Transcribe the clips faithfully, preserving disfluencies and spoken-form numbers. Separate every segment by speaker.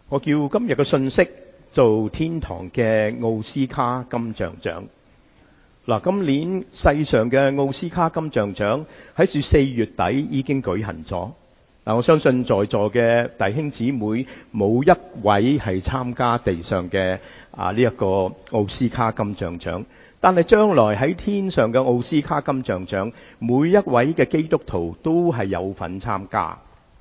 Speaker 1: 我叫今日嘅信息做天堂嘅奧斯卡金像獎。嗱，今年世上嘅奧斯卡金像獎喺住四月底已經舉行咗。嗱，我相信在座嘅弟兄姊妹冇一位係參加地上嘅啊呢一個奧斯卡金像獎，但係將來喺天上嘅奧斯卡金像獎，每一位嘅基督徒都係有份參加。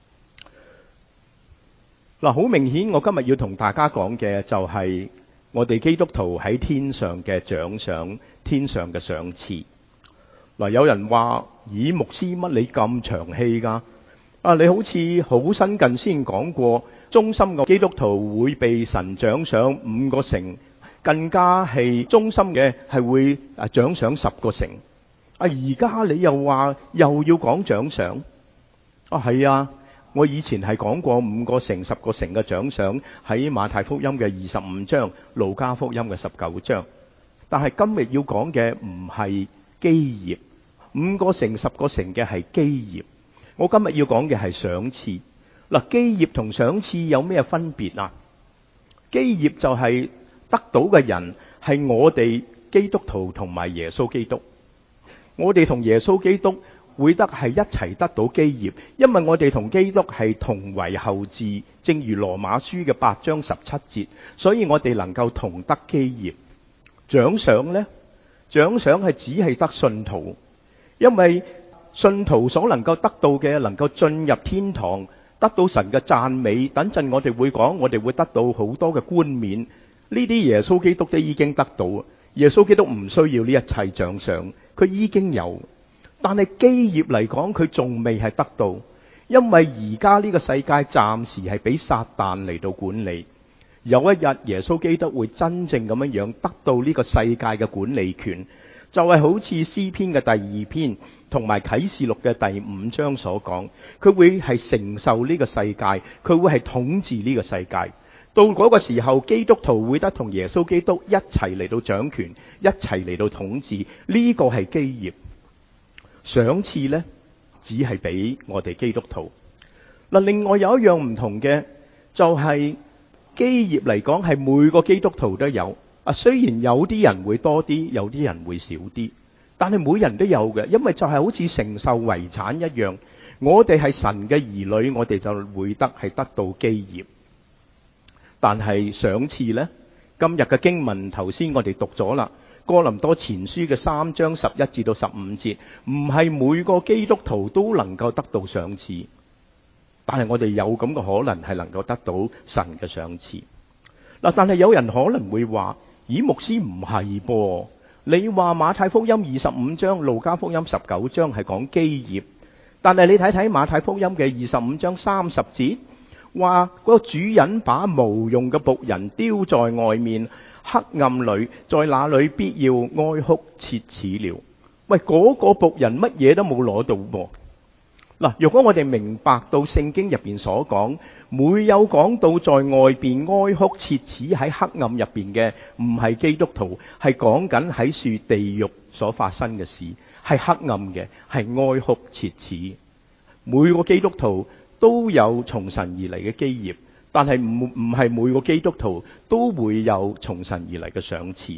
Speaker 1: 嗱，好明顯，我今日要同大家講嘅就係我哋基督徒喺天上嘅獎賞，天上嘅賞賜。嗱，有人話：咦，牧師乜你咁長氣㗎？啊，你好似好新近先講過，忠心嘅基督徒會被神獎賞五個成，更加係忠心嘅係會啊獎賞十個成。啊，而家你又話又要講獎賞？啊，係啊。我以前係講過五個成、十個成嘅獎賞喺馬太福音嘅二十五章、路加福音嘅十九章，但係今日要講嘅唔係基業，五個成、十個成嘅係基業。我今日要講嘅係賞賜。嗱，基業同賞賜有咩分別啊？基業就係得到嘅人係我哋基督徒同埋耶穌基督，我哋同耶穌基督會得係一齊得到基業，因為我哋同基督係同為後嗣，正如羅馬書嘅八章十七節，所以我哋能夠同得基業。獎賞呢？獎賞係只係得信徒，因為信徒所能夠得到嘅，能夠進入天堂，得到神嘅讚美。等陣我哋會講，我哋會得到好多嘅冠冕，呢啲耶穌基督都已經得到。耶穌基督唔需要呢一切獎賞，佢已經有。但係基業嚟講，佢仲未係得到，因為而家呢個世界暫時係俾撒旦嚟到管理。有一日耶穌基督會真正咁樣樣得到呢個世界嘅管理權，就係好似詩篇嘅第二篇同埋啟示錄嘅第五章所講，佢會係承受呢個世界，佢會係統治呢個世界。到嗰個時候，基督徒會得同耶穌基督一齊嚟到掌權，一齊嚟到統治，呢個係基業。賞賜呢，只係俾我哋基督徒。嗱，另外有一樣唔同嘅，就係基業嚟講係每個基督徒都有。啊，雖然有啲人會多啲，有啲人會少啲，但係每人都有嘅，因為就係好似承受遺產一樣。我哋係神嘅兒女，我哋就會得係得到基業。但係賞賜呢，今日嘅經文頭先我哋讀咗啦。哥林多前書嘅三章十一至到十五節，唔係每個基督徒都能夠得到賞賜，但係我哋有咁嘅可能係能夠得到神嘅賞賜。嗱，但係有人可能會話：咦，牧師唔係噃？你話馬太福音二十五章、路加福音十九章係講基業，但係你睇睇馬太福音嘅二十五章三十節，話嗰個主人把無用嘅僕人丟在外面黑暗裏，在那裏必要哀哭切齒了。喂，嗰、那個僕人乜嘢都冇攞到噃。嗱，如果我哋明白到聖經入邊所講，每有講到在外邊哀哭切齒喺黑暗入邊嘅，唔係基督徒，係講緊喺樹地獄所發生嘅事，係黑暗嘅，係哀哭切齒。每個基督徒都有從神而嚟嘅基業。但係唔唔係每個基督徒都會有從神而嚟嘅賞賜。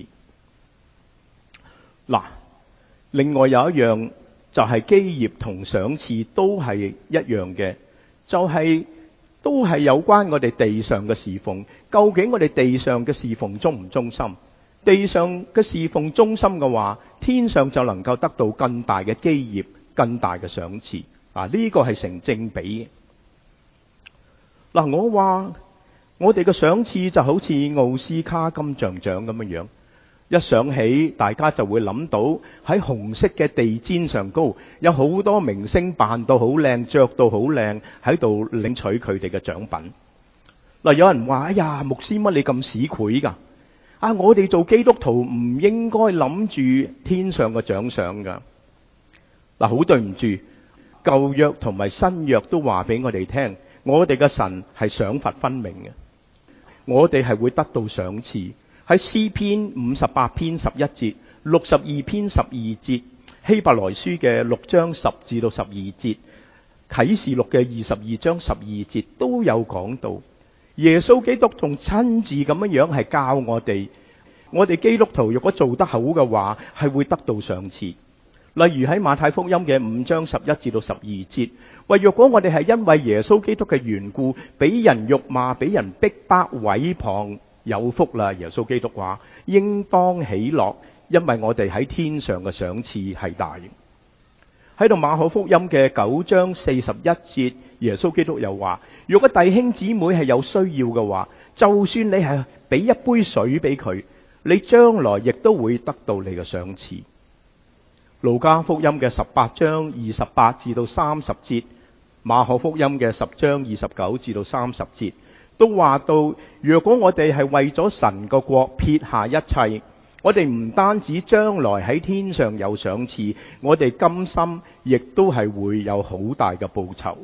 Speaker 1: 嗱，另外有一樣就係基業同賞賜都係一樣嘅，就係都係有關我哋地上嘅侍奉。究竟我哋地上嘅侍奉忠唔忠心？地上嘅侍奉忠心嘅話，天上就能夠得到更大嘅基業、更大嘅賞賜。啊，呢個係成正比嘅。嗱，我話我哋嘅賞賜就好似奧斯卡金像獎咁樣樣，一想起大家就會諗到喺紅色嘅地氈上高，有好多明星扮到好靚，着到好靚，喺度領取佢哋嘅獎品。嗱，有人話：哎呀，牧師乜你咁市儈㗎？啊，我哋做基督徒唔應該諗住天上嘅獎賞㗎。嗱，好對唔住，舊約同埋新約都話俾我哋聽。我哋嘅神係賞罰分明嘅，我哋係會得到賞賜。喺詩篇五十八篇十一節、六十二篇十二節、希伯來書嘅六章十至到十二節、啟示錄嘅二十二章十二節都有講到， 耶穌基督仲親自咁樣樣係教我哋，我哋基督徒如果做得好嘅話，係會得到賞賜。例如喺馬太福音嘅五章十一至到十二節，話若果我哋係因為耶穌基督嘅緣故，俾人辱罵、俾人逼迫、毀謗，有福啦！耶穌基督話，應當喜樂，因為我哋喺天上嘅賞賜係大。喺度馬可福音嘅九章四十一節，耶穌基督又話，如果弟兄姊妹係有需要嘅話，就算你係俾一杯水俾佢，你將來亦都會得到你嘅賞賜。路加福音嘅十八章二十八至到三十節，馬可福音嘅十章二十九至到三十節，都話到，若果我哋係為咗神個國撇下一切，我哋唔單止將來喺天上有賞賜，我哋今生亦都係會有好大嘅報酬。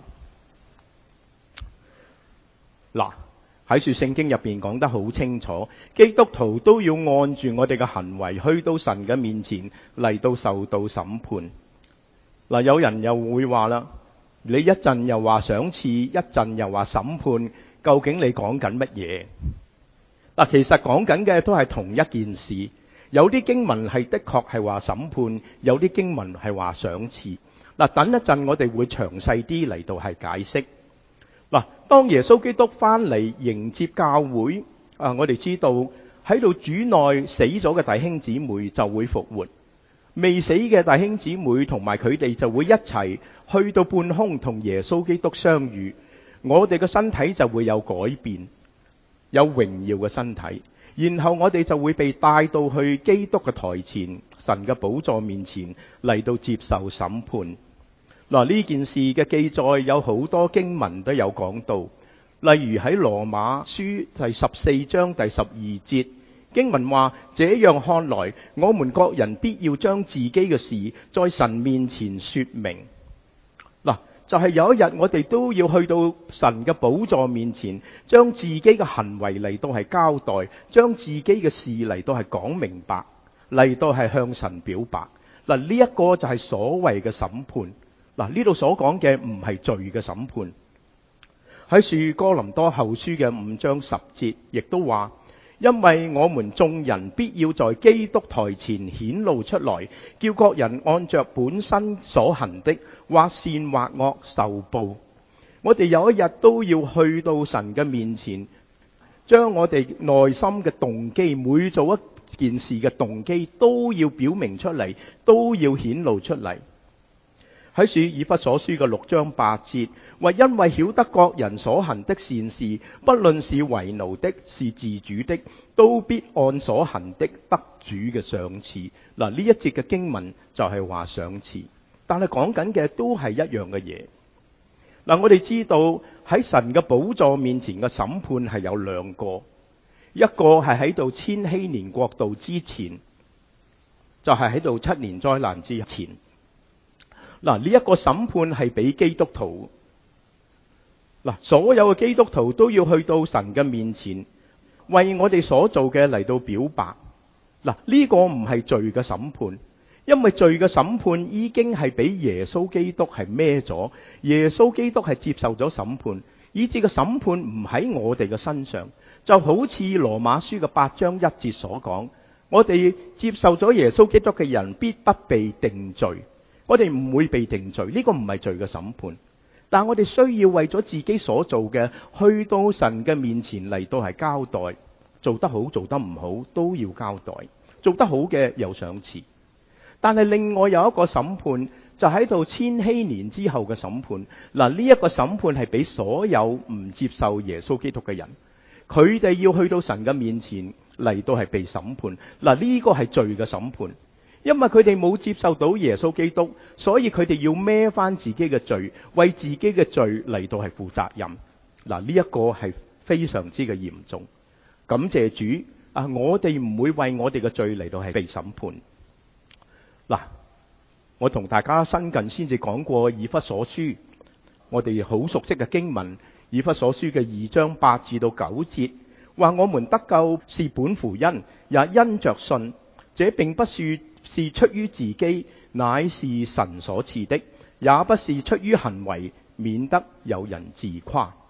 Speaker 1: 嗱，喺書聖經入邊講得好清楚，基督徒都要按住我哋嘅行為去到神嘅面前嚟到受到審判。嗱，有人又會話啦，你一陣又話賞賜，一陣又話審判，究竟你講緊乜嘢？嗱，其實講緊嘅都係同一件事。有啲經文係的確係話審判，有啲經文係話賞賜。嗱，等一陣我哋會詳細啲嚟到係解釋。嗱，當耶穌基督翻嚟迎接教會，啊，我哋知道喺度主內死咗嘅弟兄姊妹就會復活，未死嘅弟兄姊妹同埋佢哋就會一齊去到半空同耶穌基督相遇，我哋嘅身體就會有改變，有榮耀嘅身體，然後我哋就會被帶到去基督嘅台前，神嘅寶座面前嚟到接受審判。嗱，呢件事嘅記載有好多經文都有講到，例如喺羅馬書第十四章第十二節，經文話，這樣看來，我們各人必要將自己嘅事在神面前說明。嗱，就係有一日我哋都要去到神嘅寶座面前，將自己嘅行為嚟到係交代，將自己嘅事嚟到係講明白，嚟到係向神表白。嗱，呢一個就係所謂嘅審判。嗱，呢度所講嘅唔係罪嘅審判。喺書哥林多後書嘅五章十節，亦都話，因為我們眾人必要在基督台前顯露出來，叫各人按着本身所行的，或善或惡受報。我哋有一日都要去到神嘅面前，將我哋內心嘅動機，每做一件事嘅動機都要表明出嚟，都要顯露出嚟。喺書以弗所書嘅六章八節，話因為曉得各人所行的善事，不論是為奴的，是自主的，都必按所行的得主嘅賞賜。嗱，呢一節嘅經文就係話賞賜，但係講緊嘅都係一樣嘅嘢。嗱，我哋知道喺神嘅寶座面前嘅審判係有兩個，一個係喺度千禧年國度之前，就係喺度七年災難之前。嗱，呢一個審判係俾基督徒，嗱，所有嘅基督徒都要去到神嘅面前，為我哋所做嘅嚟到表白。嗱，呢個唔係罪嘅審判，因為罪嘅審判已經係俾耶穌基督係孭咗，耶穌基督係接受咗審判，以致個審判唔喺我哋嘅身上，就好似羅馬書嘅八章一節所講，我哋接受咗耶穌基督嘅人必不被定罪。我哋唔會被定罪，呢個唔係罪嘅審判，但我哋需要為咗自己所做嘅，去到神嘅面前嚟到係交代，做得好做得唔好都要交代，做得好嘅有賞賜。但係另外有一個審判，就喺度千禧年之後嘅審判。嗱，呢一個審判係俾所有唔接受耶穌基督嘅人，佢哋要去到神嘅面前嚟到係被審判。嗱，呢個係罪嘅審判。因為佢哋冇接受到耶穌基督，所以佢哋要孭翻自己嘅罪，為自己嘅罪嚟到係負責任。嗱，呢一個係非常之嘅嚴重。感謝主啊！我哋唔會為我哋嘅罪嚟到係被審判。嗱，我同大家新近先至講過以弗所書，我哋好熟悉嘅經文，以弗所書嘅二章八至到九節，話我們得救是本乎恩，也因着信。這並不是是出於自己，乃是神所賜的，也不是出於行為，免得有人自誇。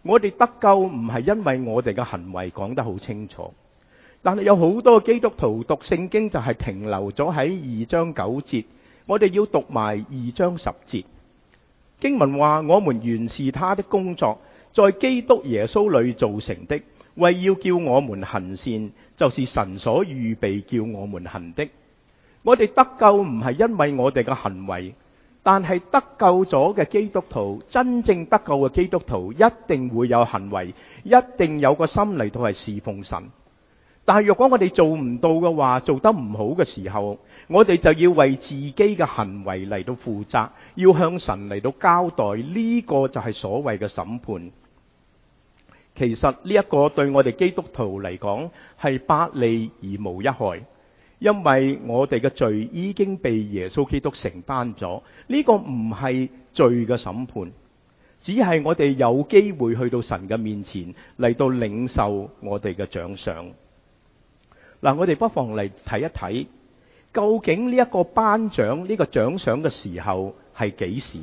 Speaker 1: 我哋得救唔係因為我哋嘅行為講得好清楚，但係有好多基督徒讀聖經就係停留咗喺二章九節，我哋要讀埋二章十節。經文話：我們原是他的工作，在基督耶穌裏造成的，為要叫我們行善，就是神所預備叫我們行的。我哋得救唔係因為我哋嘅行為，但係得救咗嘅基督徒，真正得救嘅基督徒一定會有行為，一定有個心嚟到係侍奉神。但係若果我哋做唔到嘅話，做得唔好嘅時候，我哋就要為自己嘅行為嚟到負責，要向神嚟到交代，呢個就係所謂嘅審判。其實呢一個對我哋基督徒嚟講係百利而無一害，因為我哋嘅罪已經被耶穌基督承擔咗。呢個唔係罪嘅審判，只係我哋有機會去到神嘅面前嚟到領受我哋嘅獎賞。嗱，我哋不妨嚟睇一睇，究竟呢一個頒獎呢個獎賞嘅時候係幾時？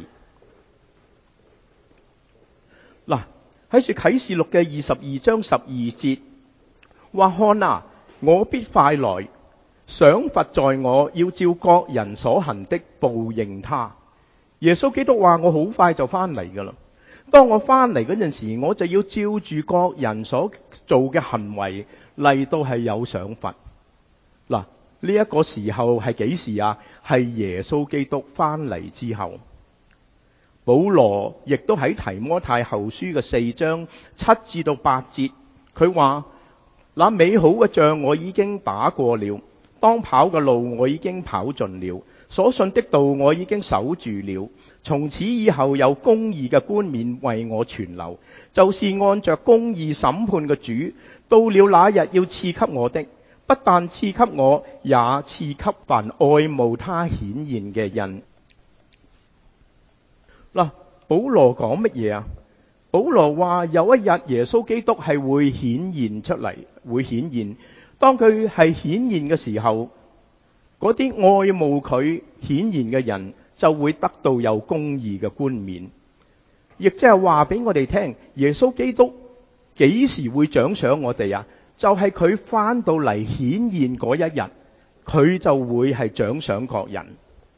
Speaker 1: 嗱，喺住啟示錄嘅二十二章十二節話：看啊，我必快來，賞罰在我，要照各人所行的報應他。耶穌基督話：我好快就翻嚟噶啦。當我翻嚟嗰陣時，我就要照住各人所做嘅行為嚟到係有賞罰。嗱，呢一個時候係幾時啊？係耶穌基督翻嚟之後。保羅亦都喺提摩太後書嘅四章七至到八節，佢話：那美好嘅仗我已經打過了，當跑嘅路我已經跑盡了，所信的道我已經守住了。從此以後有公義嘅冠冕為我存留，就是按着公義審判嘅主，到了那日要賜給我的，不但賜給我，也賜給凡愛慕他顯現嘅人。嗱，保羅講乜嘢啊？保羅話有一日耶穌基督係會顯現出嚟，會顯現。當佢係顯現嘅時候，嗰啲愛慕佢顯現嘅人就會得到有公義嘅冠冕，亦即係話俾我哋聽，耶穌基督幾時會獎賞我哋啊？就係佢翻到嚟顯現嗰一日，佢就會係獎賞各人。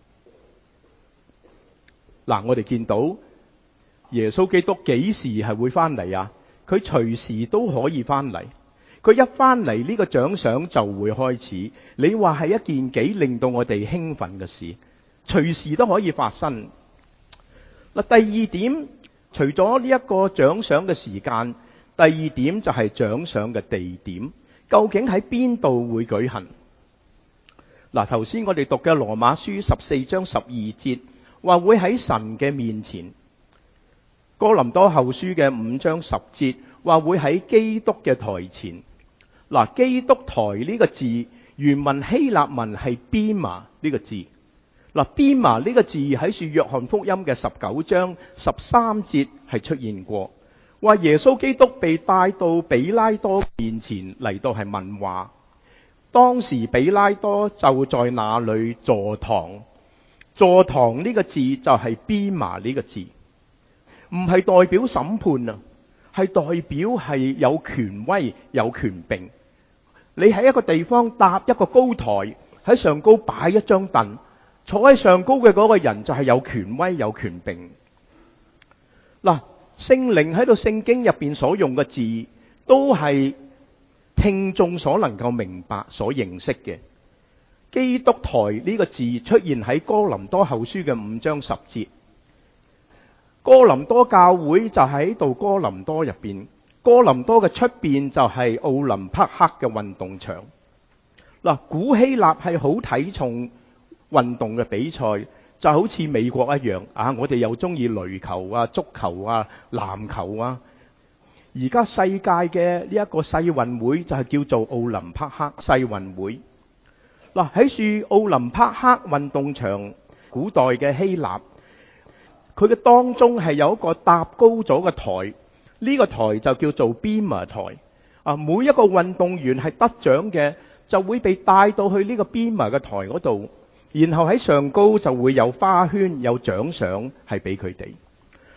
Speaker 1: 嗱，我哋見到耶穌基督幾時係會翻嚟啊？佢隨時都可以翻嚟。佢一翻嚟，呢個獎賞就會開始。你話係一件幾令到我哋興奮嘅事，隨時都可以發生。嗱，第二點，除咗呢一個獎賞嘅時間，第二點就係獎賞嘅地點，究竟喺邊度會舉行？嗱，頭先我哋讀嘅羅馬書十四章十二節話會喺神嘅面前，哥林多後書嘅五章十節話會喺基督嘅台前。嗱，基督台呢個字原文希臘文係 bema 呢個字。嗱，bema 呢個字喺書約翰福音嘅十九章十三節係出現過，話耶穌基督被帶到比拉多面前嚟到係問話。當時比拉多就在那裏坐堂，坐堂呢個字就係 bema 呢個字，唔係代表審判啊，係代表係有權威有權柄。你喺一個地方搭一個高台，喺上高擺一張凳，坐喺上高嘅嗰個人就係有權威有權柄。嗱，聖靈喺度聖經入邊所用嘅字，都係聽眾所能夠明白所認識嘅。基督台呢個字出現喺哥林多後書嘅五章十節。哥林多教會就喺度哥林多入邊，哥林多嘅出邊就係奧林匹克嘅運動場。嗱，古希臘係好睇重運動嘅比賽，就好似美國一樣啊！我哋又中意壘球啊、足球啊、籃球啊。而家世界嘅呢一個世運會就係叫做奧林匹克世運會。嗱，喺處奧林匹克運動場，古代嘅希臘，佢嘅當中係有一個搭高咗嘅台，呢個台就叫做 bema 台。啊，每一個運動員係得獎嘅，就會被帶到去呢個 bema 嘅台嗰度，然後喺上高就會有花圈有獎賞係俾佢哋。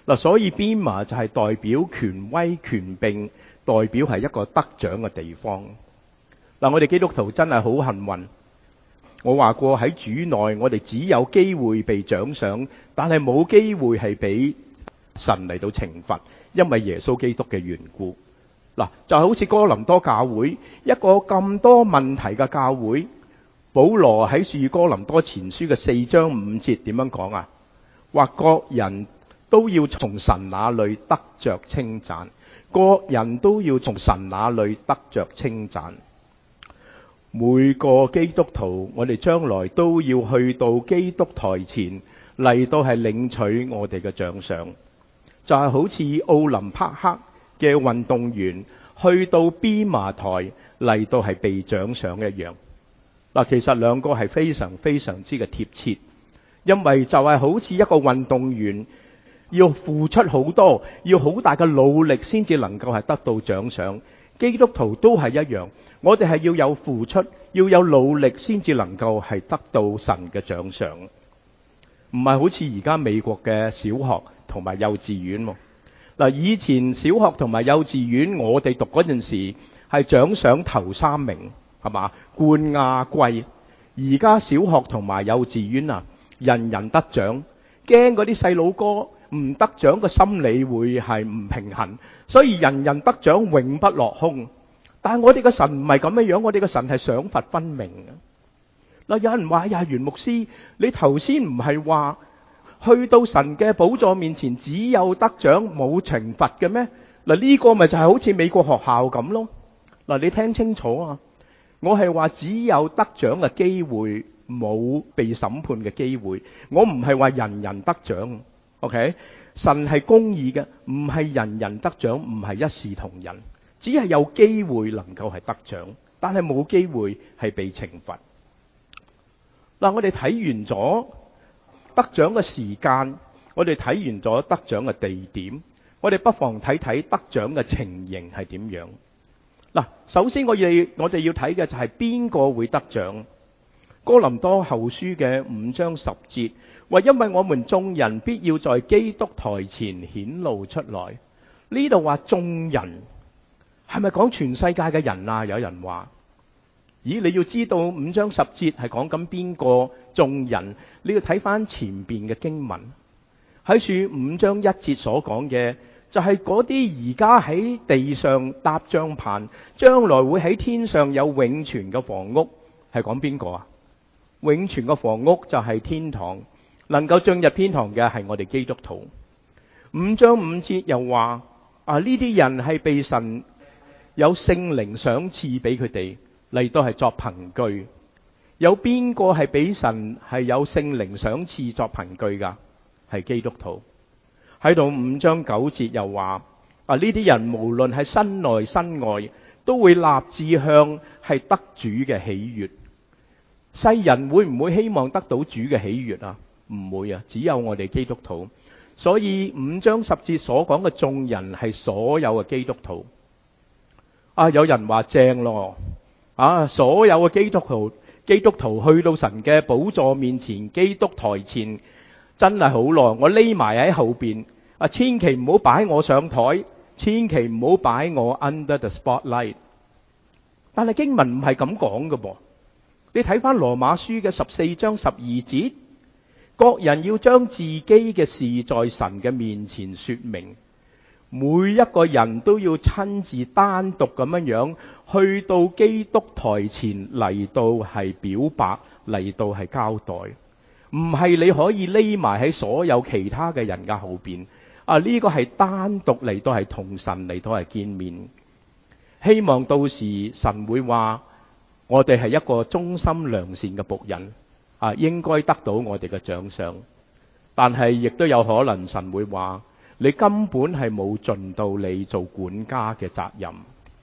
Speaker 1: 嗱，所以編碼就係代表權威權柄，代表係一個得獎嘅地方。嗱，我哋基督徒真係好幸運。我話過喺主內，我哋只有機會被獎賞，但係冇機會係俾神嚟到懲罰，因為耶穌基督嘅緣故。嗱，就好似哥林多教會一個咁多問題嘅教會，保羅喺書哥林多前書嘅四章五節點樣講啊？話各人都要從神那裏得着稱讚，各人都要從神那裏得着稱讚。每個基督徒，我哋將來都要去到基督台前嚟到係領取我哋嘅獎賞，就係好似奧林匹克嘅運動員去到編碼台嚟到係被獎賞一樣。嗱，其實兩個係非常非常之嘅貼切，因為就係好似一個運動員要付出好多，要好大嘅努力先至能夠係得到獎賞。基督徒都係一樣，我哋係要有付出，要有努力先至能夠係得到神嘅獎賞。唔係好似而家美國嘅小學同埋幼稚園喎。嗱，以前小學同埋幼稚園我哋讀嗰陣時係獎賞頭三名，係嘛？冠亞季。而家小學同埋幼稚園啊，人人得獎，驚嗰啲細佬哥唔得獎，個心理會係唔平衡，所以人人得獎永不落空。但係我哋嘅神唔係咁樣樣，我哋嘅神係賞罰分明嘅。嗱，有人話呀，袁牧師，你頭先唔係話去到神嘅寶座面前只有得獎冇懲罰嘅咩？嗱，呢個咪就係好似美國學校咁咯。嗱，你聽清楚啊！我係話只有得獎嘅機會，冇被審判嘅機會。我唔係話人人得獎。OK， 神係公義嘅，唔係人人得獎，唔係一視同仁，只係有機會能夠係得獎，但係冇機會係被懲罰。嗱，我哋睇完咗得獎嘅時間，我哋睇完咗得獎嘅地點，我哋不妨睇睇得獎嘅情形係點樣。嗱，首先我哋我哋要睇嘅就係邊個會得獎。哥林多後書嘅五章十節話，因為我們眾人必要在基督台前顯露出來。呢度話眾人，係咪講全世界嘅人啊？有人話，咦，你要知道五章十節係講緊邊個眾人？你要睇翻前邊嘅經文，喺書五章一節所講嘅就係嗰啲而家喺地上搭帳棚，將來會喺天上有永存嘅房屋，係講邊個啊？永存嘅房屋就係天堂，能夠進入天堂嘅係我哋基督徒。五章五節又話啊，呢啲人係被神有聖靈賞賜俾佢哋嚟到係作憑據。有邊個係俾神係有聖靈賞賜作憑據噶？係基督徒。喺度五章九節又話啊，呢啲人無論係身內身外，都會立志向係得主嘅喜悅。世人會唔會希望得到主嘅喜悅啊？唔會啊，只有我哋基督徒。所以五章十節所講嘅眾人係所有嘅基督徒。啊，有人話正咯，啊，所有嘅基督徒，基督徒去到神嘅寶座面前，基督台前，真係好耐。我匿埋喺後邊，啊，千祈唔好擺我上台，千祈唔好擺我 under the spotlight。但係經文唔係咁講嘅噃。你睇翻羅馬書嘅十四章十二節，各人要將自己嘅事在神嘅面前說明，每一個人都要親自單獨咁樣樣去到基督台前嚟到係表白，嚟到係交代，唔係你可以匿埋喺所有其他嘅人嘅後邊。啊，呢個係單獨嚟到係同神嚟到係見面，希望到時神會話，我哋係一個忠心良善嘅僕人，啊，應該得到我哋嘅獎賞。但係亦都有可能神會話，你根本係冇盡到你做管家嘅責任。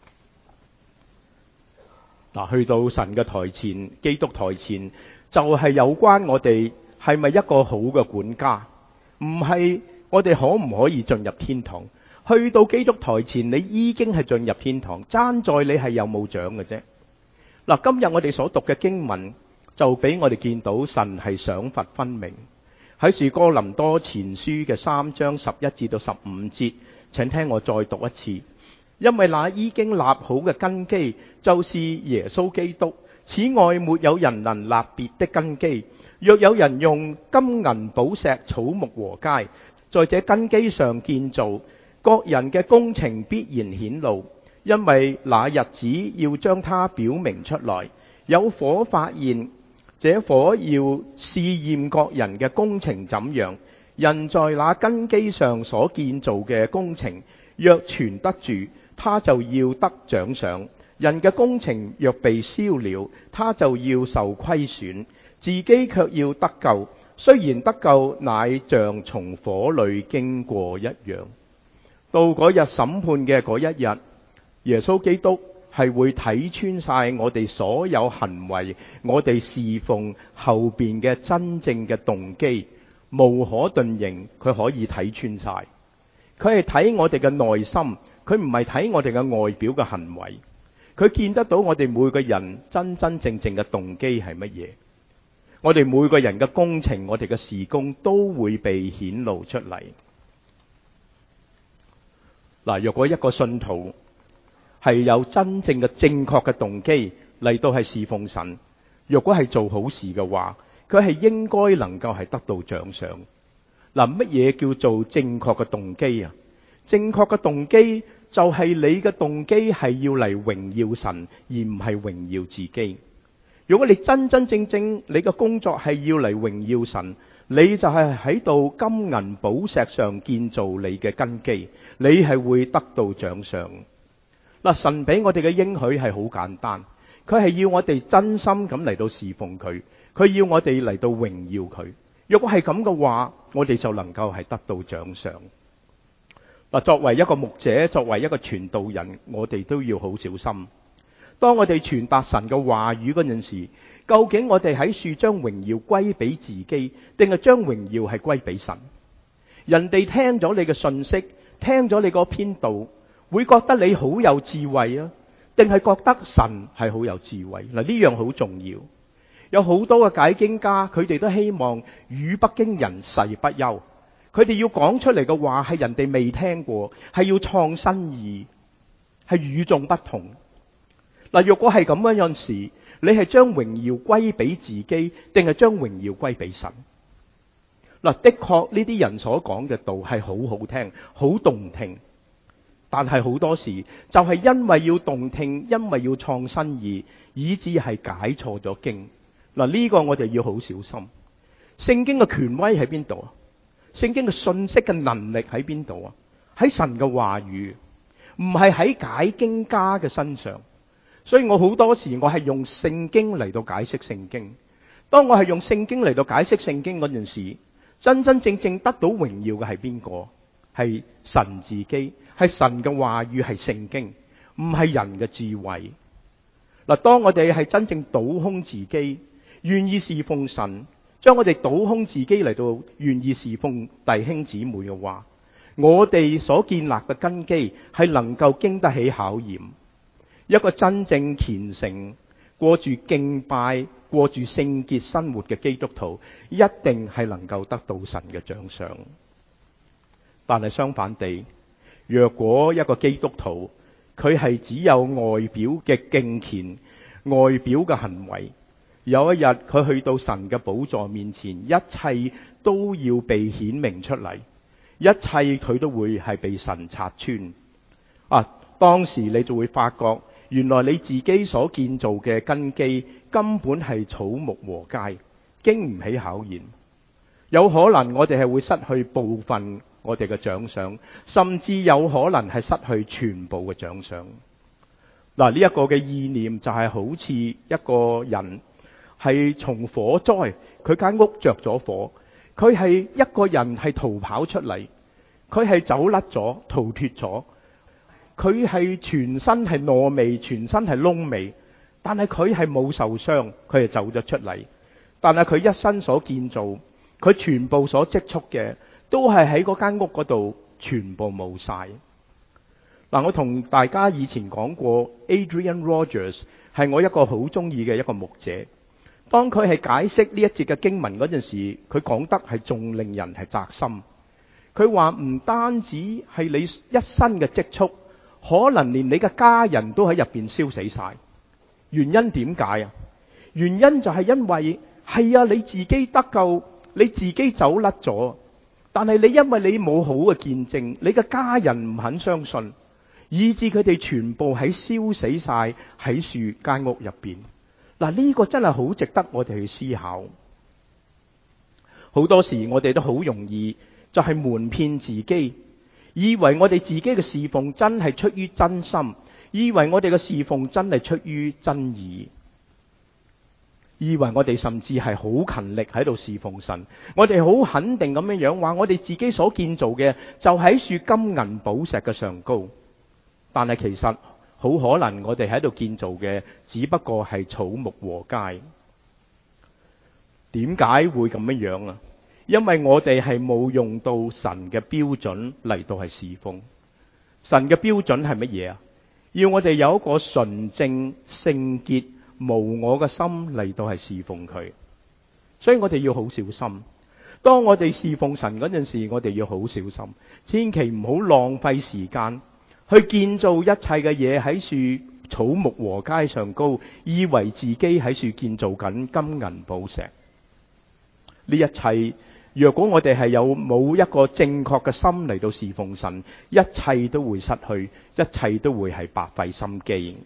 Speaker 1: 嗱，去到神嘅台前，基督台前，就係有關我哋係咪一個好嘅管家，唔係我哋可唔可以進入天堂。去到基督台前，你已經係進入天堂，爭在你係有冇獎嘅啫。嗱，今日我哋所讀嘅經文就俾我哋見到神係賞罰分明， 喺是哥林多前書嘅三章十一至到十五節，請聽我再讀一次。因為那已經立好嘅根基，就是耶穌基督，此外沒有人能立別的根基。若有人用金銀寶石草木禾秸，在這根基上建造，各人嘅工程必然顯露，因為那日子要將它表明出來。有火發現，這火要試驗各人嘅工程怎樣。人在那根基上所建造嘅工程，若存得住，他就要得獎賞。人嘅工程若被燒了，他就要受虧損，自己卻要得救。雖然得救，乃像從火裏經過一樣。到嗰日審判嘅嗰一日，耶穌基督係會睇穿晒我哋所有行為，我哋侍奉後邊嘅真正嘅動機，無可遁形，佢可以睇穿晒。佢係睇我哋嘅內心，佢唔係睇我哋嘅外表嘅行為。佢見得到我哋每個人真真正正嘅動機係乜嘢。我哋每個人嘅工程，我哋嘅事工都會被顯露出嚟。嗱，若果一個信徒係有真正嘅正確嘅動機嚟到係侍奉神，若果係做好事嘅話，佢係應該能夠係得到獎賞。嗱，乜嘢叫做正確嘅動機啊？正確嘅動機就係你嘅動機係要嚟榮耀神，而唔係榮耀自己。如果你真真正正你嘅工作係要嚟榮耀神，你就係喺度金銀寶石上建造你嘅根基，你係會得到獎賞。嗱，神俾我哋嘅應許係好簡單，佢係要我哋真心咁嚟到侍奉佢，佢要我哋嚟到榮耀佢。如果係咁嘅話，我哋就能夠係得到獎賞。嗱，作為一個牧者，作為一個傳道人，我哋都要好小心。當我哋傳達神嘅話語嗰陣時，究竟我哋喺處將榮耀歸俾自己，定係將榮耀係歸俾神？人哋聽咗你嘅信息，聽咗你嗰篇道，會覺得你好有智慧啊，定係覺得神係好有智慧？嗱，呢樣好重要。有好多嘅解經家，佢哋都希望語不驚人誓不休，佢哋要講出嚟嘅話係人哋未聽過，係要創新意，係與眾不同。嗱，若果係咁樣樣時，你係將榮耀歸俾自己，定係將榮耀歸俾神？嗱，的確呢啲人所講嘅道係好好聽，好動聽，但係好多時就係因為要動聽，因為要創新意，以致係解錯咗經。嗱，呢個我哋要好小心。聖經嘅權威喺邊度啊？聖經嘅信息嘅能力喺邊度啊？喺神嘅話語，唔係喺解經家嘅身上。所以我好多時我係用聖經嚟到解釋聖經。當我係用聖經嚟到解釋聖經嗰陣時，真真正正得到榮耀嘅係邊個？係神自己，係神嘅話語，係聖經，唔係人嘅智慧。嗱，當我哋係真正倒空自己，願意侍奉神，將我哋倒空自己嚟到願意侍奉弟兄姊妹嘅話，我哋所建立嘅根基係能夠經得起考驗。一個真正虔誠、過住敬拜、過住聖潔生活嘅基督徒，一定係能夠得到神嘅獎賞。但係相反地，若果一個基督徒佢係只有外表嘅敬虔、外表嘅行為，有一日佢去到神嘅寶座面前，一切都要被顯明出嚟，一切佢都會係被神拆穿。啊，當時你就會發覺，原來你自己所建造嘅根基根本係草木禾秸，經唔起考驗。有可能我哋係會失去部分我哋嘅獎賞，甚至有可能係失去全部嘅獎賞。嗱，呢一個嘅意念就係好似一個人係從火災，佢間屋着咗火，佢係一個人係逃跑出嚟，佢係走甩咗，逃脫咗。佢係全身係燶味，全身係燶味，但係佢係冇受傷，佢係走咗出嚟。但係佢一生所建造，佢全部所積蓄嘅，都係喺嗰間屋嗰度全部冇晒。嗱，我同大家以前講過 ，Adrian Rogers 係我一個好中意嘅一個牧者。 當佢係解釋呢一節嘅經文嗰陣時，佢講得係仲令人係扎心。佢話唔單止係你一生嘅積蓄，可能連你嘅家人都喺入邊燒死晒。原因點解啊？原因就係因為係啊，你自己得救，你自己走甩咗，但係你因為你冇好嘅見證，你嘅家人唔肯相信，以致佢哋全部喺燒死晒喺樹間屋入邊。嗱，呢個真係好值得我哋去思考。好多時我哋都好容易就係瞞騙自己，以為我哋自己嘅侍奉真係出於真心，以為我哋嘅侍奉真係出於真意，以為我哋甚至係好勤力喺度侍奉神，我哋好肯定咁樣樣話，我哋自己所建造嘅就喺樹金銀寶石嘅上高。但係其實好可能我哋喺度建造嘅只不過係草木禾秸。點解會咁樣樣啊？因為我哋係冇用到神嘅標準嚟到係侍奉。神嘅標準係乜嘢啊？要我哋有一個純正聖潔無我嘅心嚟到係侍奉佢。所以我哋要好小心。當我哋侍奉神嗰陣時，我哋要好小心，千祈唔好浪費時間去建造一切嘅嘢喺樹草木禾秸上高，以為自己喺樹建造緊金銀寶石。呢一切，若果我哋係有冇一個正確嘅心嚟到侍奉神，一切都會失去，一切都會係白費心機。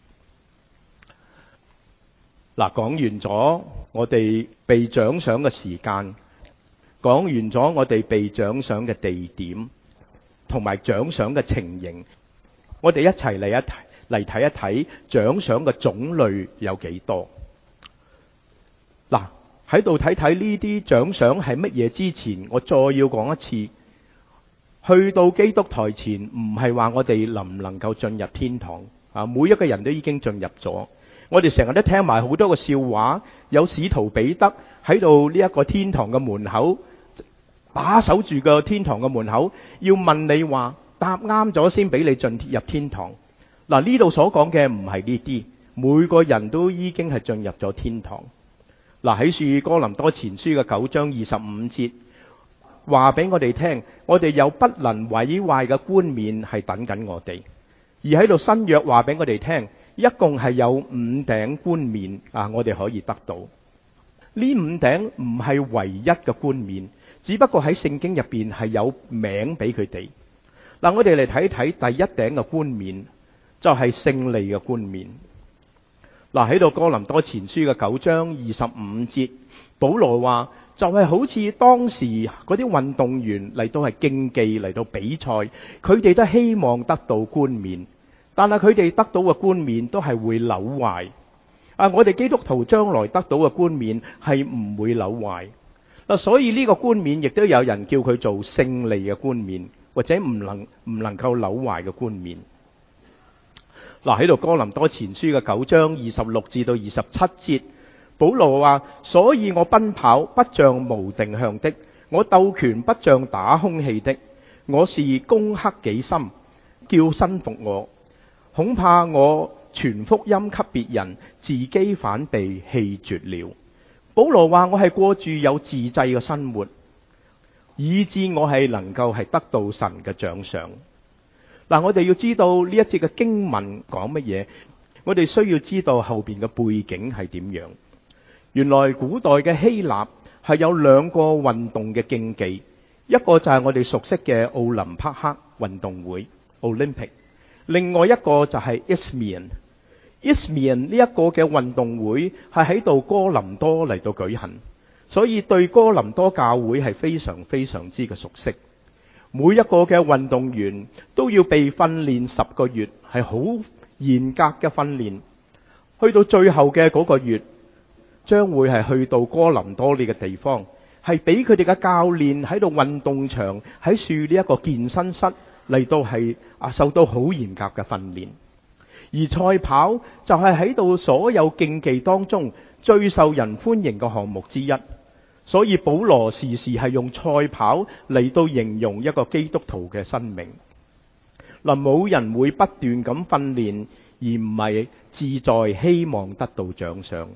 Speaker 1: 嗱，講完咗我哋被獎賞嘅時間，講完咗我哋被獎賞嘅地點，同埋獎賞嘅情形，我哋一齊嚟一嚟睇一睇獎賞嘅種類有幾多。嗱，喺度睇睇呢啲獎賞係乜嘢之前，我再要講一次，去到基督台前唔係話我哋能唔能夠進入天堂啊！每一個人都已經進入咗。我哋成日都聽埋好多個笑話，有使徒彼得喺度呢一個天堂嘅門口把守住個天堂嘅門口，要問你話答啱咗先俾你進入天堂。嗱，呢度所講嘅唔係呢啲，每個人都已經係進入咗天堂。嗱，喺書哥林多前書嘅九章二十五節話俾我哋聽，我哋有不能毀壞嘅冠冕係等緊我哋。而喺度新約話俾我哋聽，一共係有五頂冠冕啊，我哋可以得到。呢五頂唔係唯一嘅冠冕，只不過喺聖經入邊係有名俾佢哋。嗱，我哋嚟睇睇第一頂嘅冠冕，就係勝利嘅冠冕。嗱，喺度哥林多前書嘅九章二十五節，保羅話就係好似當時嗰啲運動員嚟到係競技嚟到比賽，佢哋都希望得到冠冕，但係佢哋得到嘅冠冕都係會朽壞。啊，我哋基督徒將來得到嘅冠冕係唔會朽壞。嗱，所以呢個冠冕亦都有人叫佢做勝利嘅冠冕，或者唔能唔能夠朽壞嘅冠冕。嗱，喺度哥林多前書嘅九章二十六至到二十七節，保羅話：所以我奔跑不像無定向的，我鬥拳不像打空氣的，我是攻克己心，叫身服我。恐怕我傳福音給別人，自己反被棄絕了。保羅話：我係過住有自制嘅生活，以致我係能夠係得到神嘅獎賞。嗱，我哋要知道呢一節嘅經文講乜嘢，我哋需要知道後邊嘅背景係點樣。原來古代嘅希臘係有兩個運動嘅競技，一個就係我哋熟悉嘅奧林匹克運動會 Olympic， 另外一個就係 Isthmian。Isthmian 呢一個嘅運動會係喺度哥林多嚟到舉行，所以對哥林多教會係非常非常之嘅熟悉。每一個嘅運動員都要被訓練十個月，係好嚴格嘅訓練。去到最後嘅嗰個月，將會係去到哥林多呢個地方，係俾佢哋嘅教練喺度運動場喺樹呢一個健身室嚟到係啊受到好嚴格嘅訓練。而賽跑就係喺度所有競技當中最受人歡迎嘅項目之一。所以保羅時時係用賽跑嚟到形容一個基督徒嘅生命。嗱，冇人會不斷咁訓練，而唔係志在希望得到獎賞。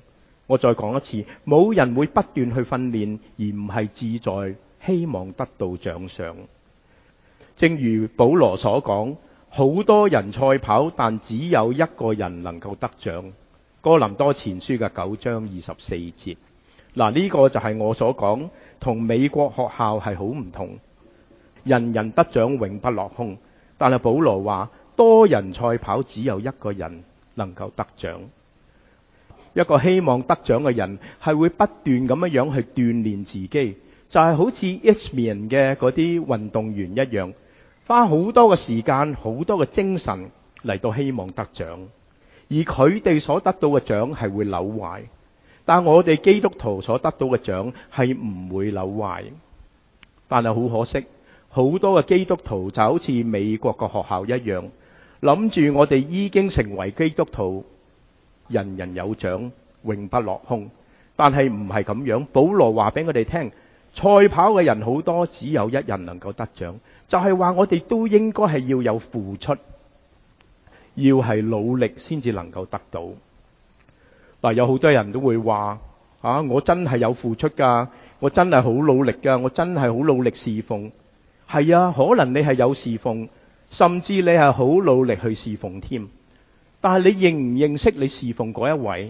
Speaker 1: 我再講一次，冇人會不斷去訓練，而唔係志在希望得到獎賞。正如保羅所講，好多人賽跑，但只有一個人能夠得獎。哥林多前書嘅九章二十四節。嗱，呢個就係我所講，同美國學校係好唔同。人人得獎，永不落空。但係保羅話，多人賽跑，只有一個人能夠得獎。一個希望得獎嘅人係會不斷咁樣樣去鍛煉自己，就係好似 Isthmian 嘅嗰啲運動員一樣，花好多嘅時間、好多嘅精神嚟到希望得獎。而佢哋所得到嘅獎係會扭壞，但我哋基督徒所得到嘅獎係唔會扭壞。但係好可惜，好多嘅基督徒就好似美國嘅學校一樣，諗住我哋已經成為基督徒，人人有獎，永不落空。但係唔係咁樣。保羅話俾我哋聽，賽跑嘅人好多，只有一人能夠得獎，就係話我哋都應該係要有付出，要係努力先至能夠得到。嗱，有好多人都會話啊，我真係有付出噶，我真係好努力噶，我真係好努力侍奉。係啊，可能你係有侍奉，甚至你係好努力去侍奉添。但係你認唔認識你侍奉嗰一位？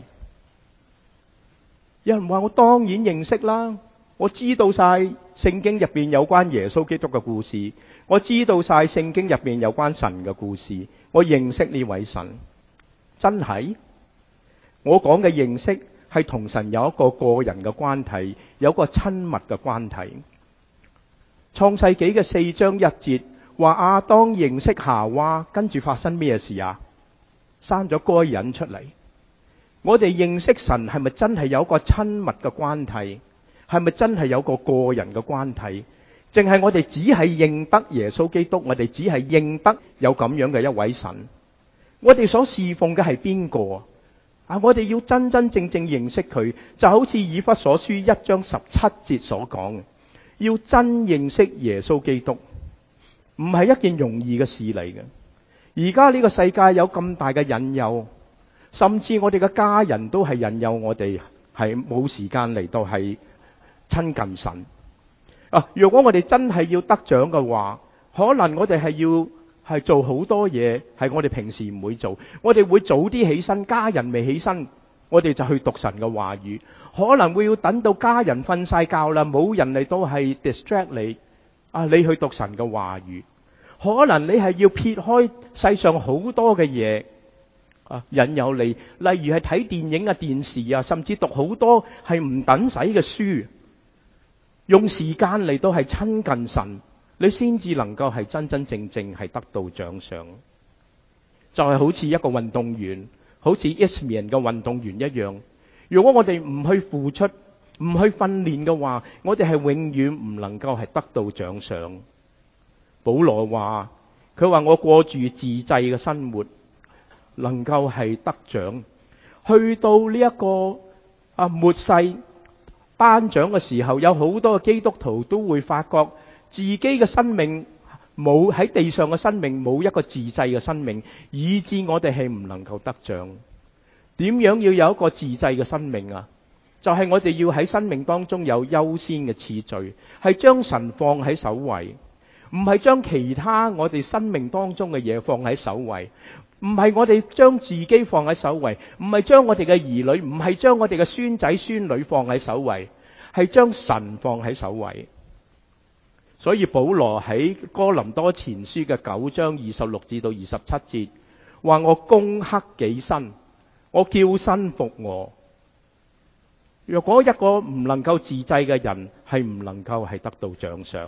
Speaker 1: 有人話我當然認識啦，我知道晒聖經入邊有關耶穌基督嘅故事，我知道晒聖經入邊有關神嘅故事，我認識呢位神。真係？我講嘅認識係同神有一個個人嘅關係，有一個親密嘅關係。創世紀嘅四章一節話亞當認識夏娃，跟住發生咩事啊？生咗該隱出嚟。我哋認識神係咪真係有一個親密嘅關係？係咪真係有個個人嘅關係？淨係我哋只係認得耶穌基督，我哋只係認得有咁樣嘅一位神。我哋所侍奉嘅係邊個啊？我哋要真真正正認識佢，就好似以弗所書一章十七節所講，要真認識耶穌基督，唔係一件容易嘅事嚟嘅。而家呢個世界有咁大嘅引誘，甚至我哋嘅家人都係引誘我哋係冇時間嚟到係親近神啊！如果我哋真係要得獎嘅話，可能我哋係要係做好多嘢，係我哋平時唔會做。我哋會早啲起身，家人未起身，我哋就去讀神嘅話語。可能會要等到家人瞓晒覺啦，冇人嚟到係 distract 你啊，你去讀神嘅話語。可能你係要撇開世上好多嘅嘢啊，引誘你，例如係睇電影啊、電視啊，甚至讀好多係唔等使嘅書，用時間嚟到係親近神，你先至能夠係真真正正係得到獎賞。就係好似一個運動員，好似 Isthmian 嘅運動員一樣。如果我哋唔去付出、唔去訓練嘅話，我哋係永遠唔能夠係得到獎賞。保羅話，佢話我過住自制嘅生活，能夠係得獎。去到呢一個啊末世頒獎嘅時候，有好多嘅基督徒都會發覺自己嘅生命冇喺地上嘅生命冇一個自制嘅生命，以致我哋係唔能夠得獎。點樣要有一個自制嘅生命啊？就係我哋要喺生命當中有優先嘅次序，係將神放喺首位。唔係將其他我哋生命當中嘅嘢放喺首位，唔係我哋將自己放喺首位，唔係將我哋嘅兒女，唔係將我哋嘅孫仔孫女放喺首位，係將神放喺首位。所以保羅喺哥林多前書嘅九章二十六至到二十七節話，我攻克己身，我叫身服我。若果一個唔能夠自制嘅人，係唔能夠係得到獎賞。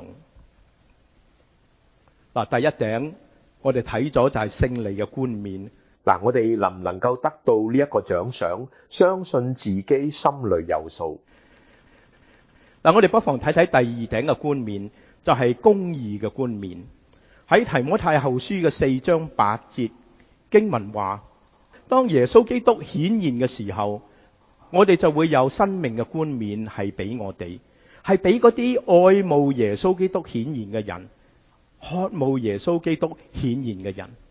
Speaker 1: 嗱，第一頂我哋睇咗就係勝利嘅冠冕。嗱，我哋能唔能夠得到呢一個獎賞？相信自己心裏有數。嗱，我哋不妨睇睇第二頂嘅冠冕，就係公義嘅冠冕。喺提摩太後書嘅四章八節經文話，當耶穌基督顯現嘅時候，我哋就會有生命嘅冠冕係俾我哋，係俾嗰啲愛慕耶穌基督顯現嘅人，渴慕耶穌基督顯現嘅人。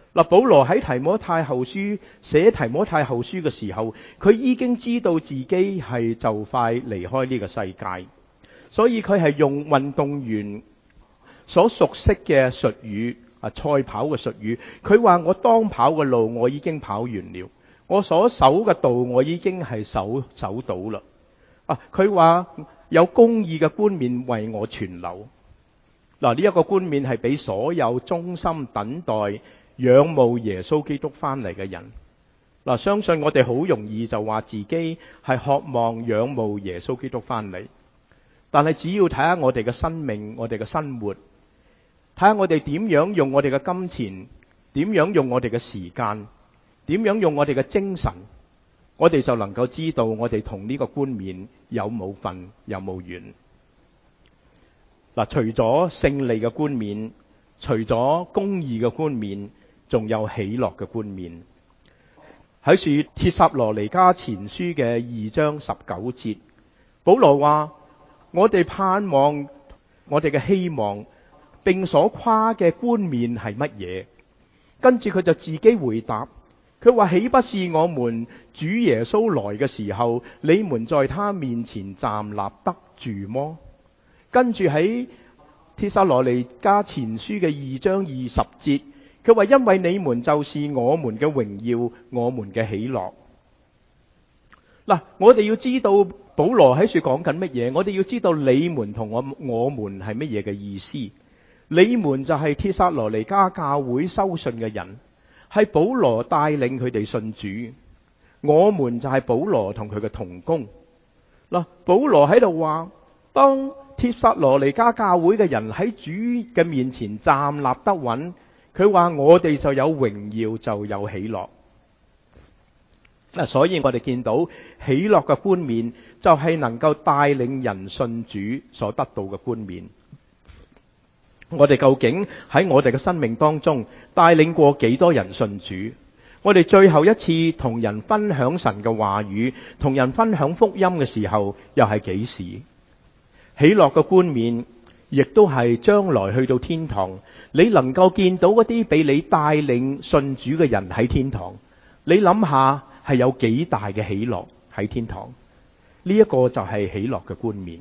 Speaker 1: 嗱，保羅喺提摩太後書寫提摩太後書嘅時候，佢已經知道自己係就快離開呢個世界，所以佢係用運動員所熟悉嘅術語啊，賽跑嘅術語。佢話：我當跑嘅路我已經跑完了，我所守嘅道我已經係守守到啦。啊，佢話有公義嘅冠冕為我存留。嗱，呢一個冠冕係俾所有忠心等待仰慕耶穌基督翻嚟嘅人。嗱，相信我哋好容易就話自己係渴望仰慕耶穌基督翻嚟，但係只要睇下我哋嘅生命，我哋嘅生活，睇下我哋點樣用我哋嘅金錢，點樣用我哋嘅時間，點樣用我哋嘅精神，我哋就能夠知道我哋同呢個冠冕有冇份，有冇緣。嗱，除咗勝利嘅冠冕，除咗公義嘅冠冕，仲有喜樂嘅冠冕。喺書帖撒羅尼迦前書嘅二章十九節，保羅話：我哋盼望我哋嘅希望並所誇嘅冠冕係乜嘢？跟住佢就自己回答，佢話：豈不是我們主耶穌來嘅時候，你們在他面前站立得住麼？跟住喺帖撒羅尼迦前書嘅二章二十節，佢話：因為你們就是我們嘅榮耀，我們嘅喜樂。嗱，我哋要知道保羅喺處講緊乜嘢？我哋要知道你們同我我們係乜嘢嘅意思？你們就係帖撒羅尼迦教會收信嘅人，係保羅帶領佢哋信主。我們就係保羅同佢嘅同工。嗱，保羅喺度話：當帖撒羅尼迦教會嘅人喺主嘅面前站立得穩，佢話我哋就有榮耀，就有喜樂。嗱，所以我哋見到喜樂嘅冠冕就係能夠帶領人信主所得到嘅冠冕。我哋究竟喺我哋嘅生命當中帶領過幾多人信主？我哋最後一次同人分享神嘅話語，同人分享福音嘅時候，又係幾時？喜樂嘅冠冕，亦都係將來去到天堂，你能夠見到嗰啲俾你帶領信主嘅人喺天堂。你諗下，係有幾大嘅喜樂喺天堂？呢一個就係喜樂嘅冠冕。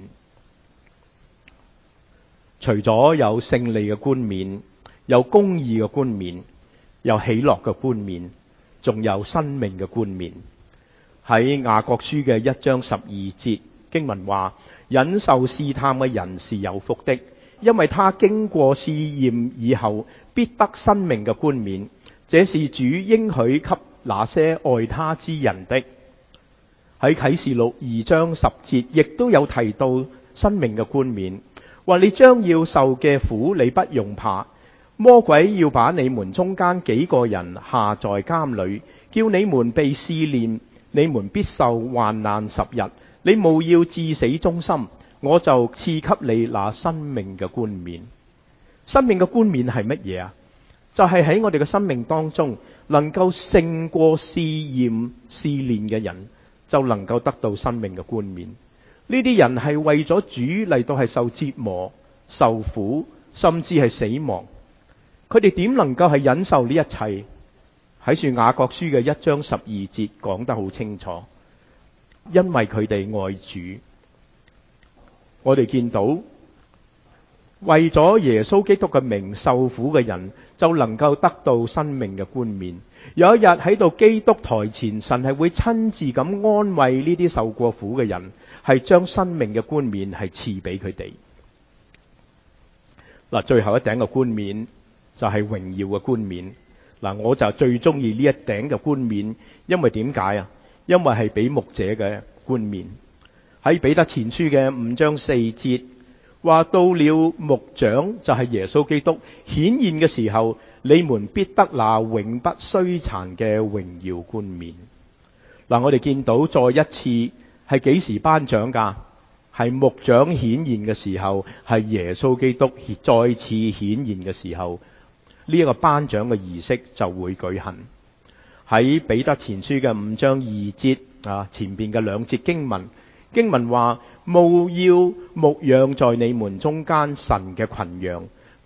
Speaker 1: 除咗有勝利嘅冠冕，有公義嘅冠冕，有喜樂嘅冠冕，仲有生命嘅冠冕。喺雅各書嘅一章十二節經文話：忍受試探嘅人是有福的，因為他經過試驗以後，必得生命嘅冠冕。這是主應許給那些愛他之人的。喺啟示錄二章十節亦都有提到生命嘅冠冕，話你將要受嘅苦你不用怕，魔鬼要把你們中間幾個人下在監裏，叫你們被試煉，你們必受患難十日。你務要至死忠心，我就賜給你那生命嘅冠冕。生命嘅冠冕係乜嘢啊？就係喺我哋嘅生命當中，能夠勝過試驗試煉嘅人，就能夠得到生命嘅冠冕。呢啲人係為咗主嚟到係受折磨、受苦，甚至係死亡。佢哋點能夠係忍受呢一切？喺書雅各書嘅一章十二節講得好清楚。因為佢哋愛主，我哋見到為咗耶穌基督嘅名受苦嘅人，就能夠得到生命嘅冠冕。有一日喺到基督台前，神係會親自咁安慰呢啲受過苦嘅人，係將生命嘅冠冕係賜俾佢哋。嗱，最後一頂嘅冠冕就係榮耀嘅冠冕。嗱，我就最中意呢一頂嘅冠冕，因為點解啊？因為係俾牧者嘅冠冕。喺彼得前書嘅五章四節話，到了牧長就係耶穌基督顯現嘅時候，你們必得那永不衰殘嘅榮耀冠冕。嗱，我哋見到再一次係幾時頒獎噶？係牧長顯現嘅時候，係耶穌基督再次顯現嘅時候，呢一個頒獎嘅儀式就會舉行。喺彼得前書嘅五章二節啊，前邊嘅兩節經文，經文話：務要牧養在你們中間神嘅群羊，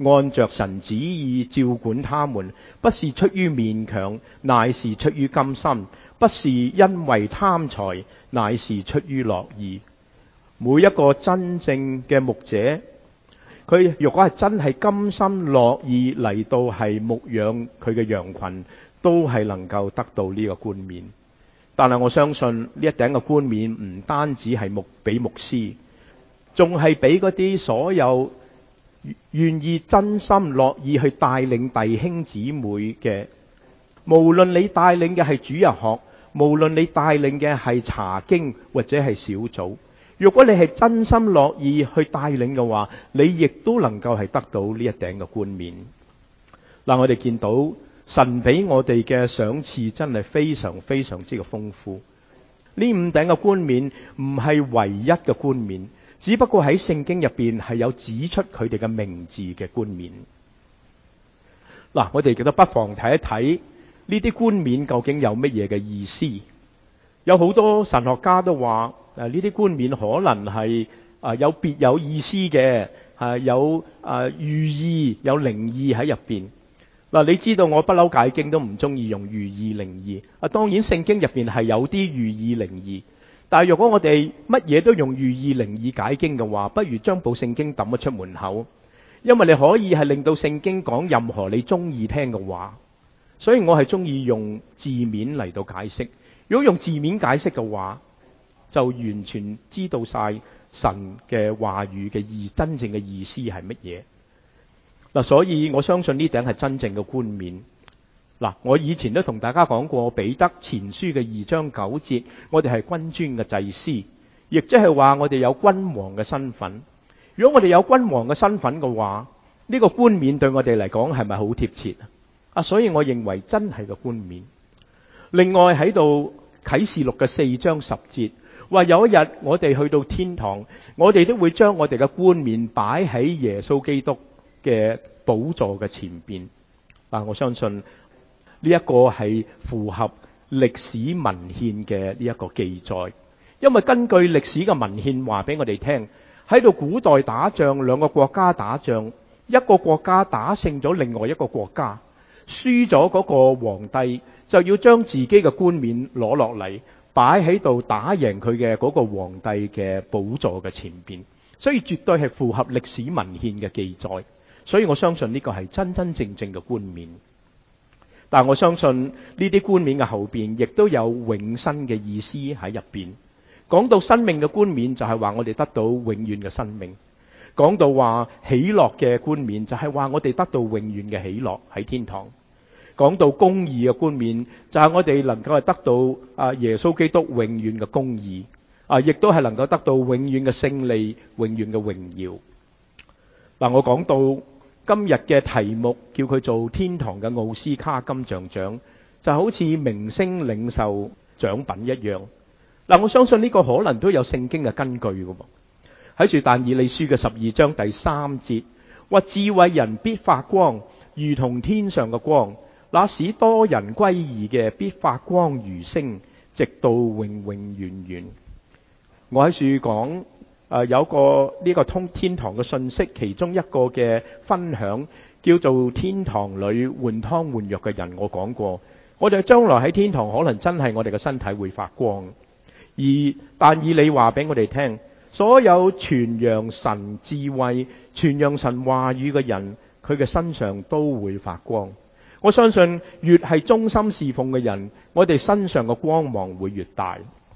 Speaker 1: 按着神旨意照管他們，不是出於勉強，乃是出於甘心；不是因為貪財，乃是出於樂意。每一個真正嘅牧者，佢如果係真係甘心樂意嚟到係牧養佢嘅羊群，都係能夠得到呢個冠冕。但係我相信呢一頂嘅冠冕唔單止係牧俾牧師，仲係俾嗰啲所有願意真心樂意去帶領弟兄姊妹嘅，無論你帶領嘅係主日學，無論你帶領嘅係查經或者係小組，如果你係真心樂意去帶領嘅話，你亦都能夠係得到呢一頂嘅冠冕。嗱，我哋見到神俾我哋嘅賞賜真係非常非常之嘅豐富。呢五頂嘅冠冕唔係唯一嘅冠冕，只不過喺聖經入邊係有指出佢哋嘅名字嘅冠冕。嗱，我哋亦都不妨睇一睇呢啲冠冕究竟有乜嘢嘅意思。有好多神學家都話，誒呢啲冠冕可能係啊有別有意思嘅，係有啊寓意有靈意喺入邊。嗱，你知道我不嬲解經都唔中意用寓意靈意。啊，當然聖經入邊係有啲寓意靈意，但係如果我哋乜嘢都用寓意靈意解經嘅話，不如將部聖經抌咗出門口，因為你可以係令到聖經講任何你中意聽嘅話。所以我係中意用字面嚟到解釋。如果用字面解釋嘅話，就完全知道晒神嘅話語嘅意真正嘅意思係乜嘢。嗱，所以我相信呢頂係真正嘅冠冕。嗱，我以前都同大家講過彼得前書嘅二章九節，我哋係君尊嘅祭司，亦即係話我哋有君王嘅身份。如果我哋有君王嘅身份嘅話，呢個冠冕對我哋嚟講係咪好貼切啊？啊，所以我認為真係個冠冕。另外喺度啟示錄嘅四章十節話，有一日我哋去到天堂，我哋都會將我哋嘅冠冕擺喺耶穌基督嘅寶座嘅前邊。啊，我相信呢一個係符合歷史文獻嘅呢一個記載，因為根據歷史嘅文獻話俾我哋聽，喺度古代打仗，兩個國家打仗，一個國家打勝咗另外一個國家，輸咗嗰個皇帝就要將自己嘅冠冕攞落嚟擺喺度打贏佢嘅嗰個皇帝嘅寶座嘅前邊，所以絕對係符合歷史文獻嘅記載。所以我相信呢個係真真正正嘅冠冕。但我相信呢啲冠冕嘅後邊亦都有永生嘅意思喺入邊。講到生命嘅冠冕就係話我哋得到永遠嘅生命，講到話喜樂嘅冠冕就係話我哋得到永遠嘅喜樂喺天堂，講到公義嘅冠冕就係我哋能夠係得到啊耶穌基督永遠嘅公義啊，亦都係能夠得到永遠嘅勝利、永遠嘅榮耀。嗱，我講到今日嘅題目叫佢做天堂嘅奧斯卡金像獎，就好似明星領受獎品一樣。嗱，我相信呢個可能都有聖經嘅根據嘅。喺住但以理書嘅十二章第三節話，智慧人必發光，如同天上嘅光；那使多人歸義嘅必發光如星，直到永永遠遠。我喺處講。誒、呃、有個呢、這個通天堂嘅信息，其中一個嘅分享叫做天堂裏換湯換藥嘅人。我講過，我哋將來喺天堂可能真係我哋嘅身體會發光。而但以理話俾我哋聽，所有傳揚神智慧、傳揚神話語嘅人，佢嘅身上都會發光。我相信越係忠心侍奉嘅人，我哋身上嘅光芒會越大。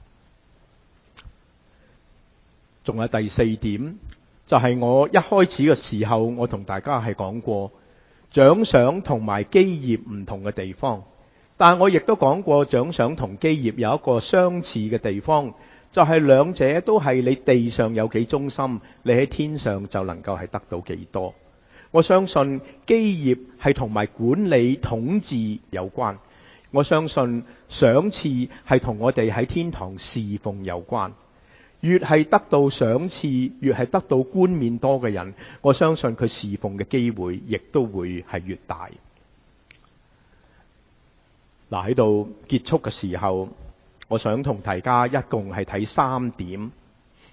Speaker 1: 仲有第四點，就係、是、我一開始嘅時候，我同大家係講過獎賞同埋基業唔同嘅地方，但我亦都講過獎賞同基業有一個相似嘅地方，就係、是、兩者都係你地上有幾忠心，你喺天上就能夠係得到幾多。我相信基業係同埋管理統治有關，我相信賞賜係同我哋喺天堂侍奉有關。越係得到賞賜，越係得到冠冕多嘅人，我相信佢侍奉嘅機會亦都會係越大。嗱，喺度結束嘅時候，我想同大家一共係睇三點。第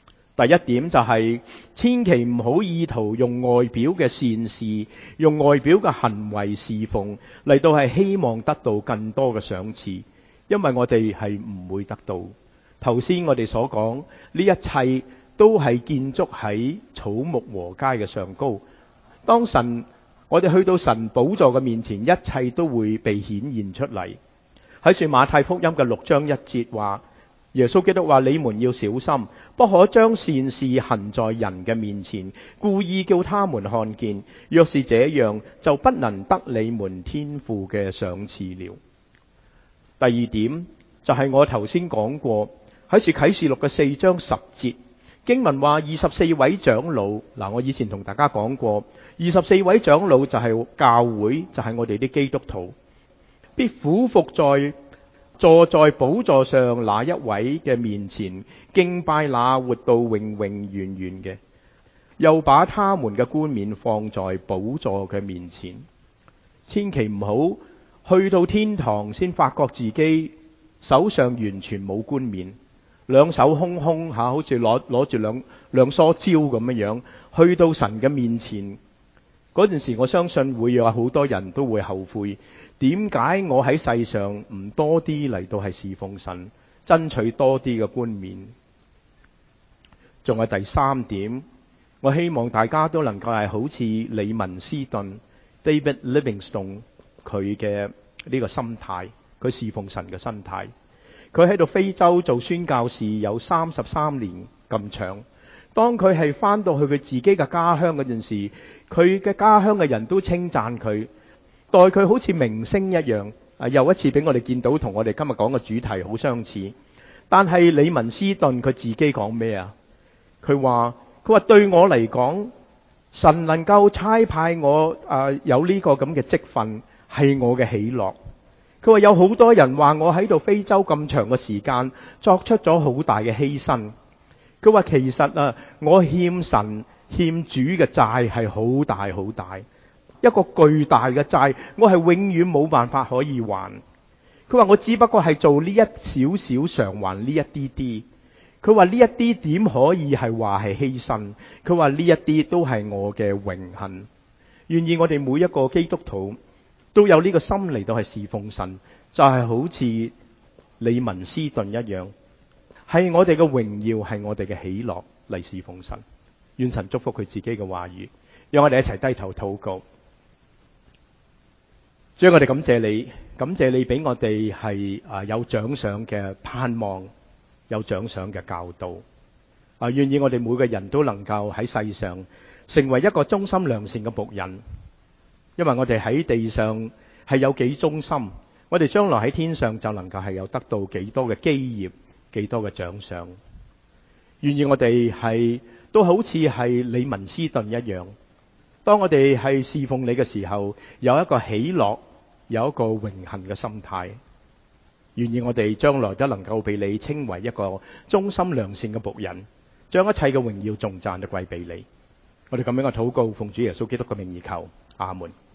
Speaker 1: 第一點就係、是、千祈唔好意圖用外表嘅善事，用外表嘅行為侍奉嚟到係希望得到更多嘅賞賜，因為我哋係唔會得到。頭先我哋所講呢一切都係建築喺草木禾秸嘅上高。當神我哋去到神寶座嘅面前，一切都會被顯現出嚟。喺住馬太福音嘅六章一節話，耶穌基督話：你們要小心，不可將善事行在人嘅面前，故意叫他們看見。若是這樣，就不能得你們天父嘅賞賜了。第二點就係、是、我頭先講過，喺住啟示錄嘅四章十節經文話，二十四位長老，嗱，我以前同大家講過，二十四位長老就係教會，就係、是、我哋啲基督徒，必俯伏在坐在寶座上那一位嘅面前，敬拜那活到永永遠遠嘅，又把他們嘅冠冕放在寶座嘅面前。千祈唔好去到天堂先發覺自己手上完全冇冠冕，兩手空空吓，好似攞攞住兩兩梳蕉咁樣樣，去到神嘅面前嗰陣時，我相信會有好多人都會後悔。點解我喺世上唔多啲嚟到係侍奉神，爭取多啲嘅冠冕？仲有第三點，我希望大家都能夠係好似李文斯頓 David Livingstone 佢嘅呢個心態，佢侍奉神嘅心態。佢喺度非洲做宣教士有三十三年咁長。當佢係翻到去佢自己嘅家鄉嗰陣時，佢嘅家鄉嘅人都稱讚佢，待佢好似明星一樣。啊，又一次俾我哋見到同我哋今日講嘅主題好相似。但係李文斯頓佢自己講咩啊？佢話佢話對我嚟講，神能夠差派我啊、呃、有呢個咁嘅職分，係我嘅喜樂。佢話有好多人話我喺度非洲咁長嘅時間，作出咗好大嘅犧牲。佢話其實啊，我欠神欠主嘅債係好大好大，一個巨大嘅債，我係永遠冇辦法可以還。佢話我只不過係做呢一少少償還呢一啲啲。佢話呢一啲點可以係話係犧牲？佢話呢一啲都係我嘅榮幸。願意我哋每一個基督徒都有呢個心嚟到係侍奉神，就係、是、好似李文斯頓一樣，係我哋嘅榮耀，係我哋嘅喜樂嚟侍奉神。願神祝福佢自己嘅話語，讓我哋一齊低頭禱告。主，我哋感謝你，感謝你俾我哋係啊有獎賞嘅盼望，有獎賞嘅教導。啊，願意我哋每個人都能夠喺世上成為一個忠心良善嘅僕人。因為我哋喺地上係有幾忠心，我哋將來喺天上就能夠係有得到幾多嘅基業，幾多嘅獎賞。願意我哋係都好似係李文斯頓一樣，當我哋係侍奉你嘅時候，有一個喜樂，有一個榮幸嘅心態。願意我哋將來都能夠被你稱為一個忠心良善嘅僕人，將一切嘅榮耀頌讚都歸俾你。我哋咁樣嘅禱告，奉主耶穌基督嘅名而求，阿門。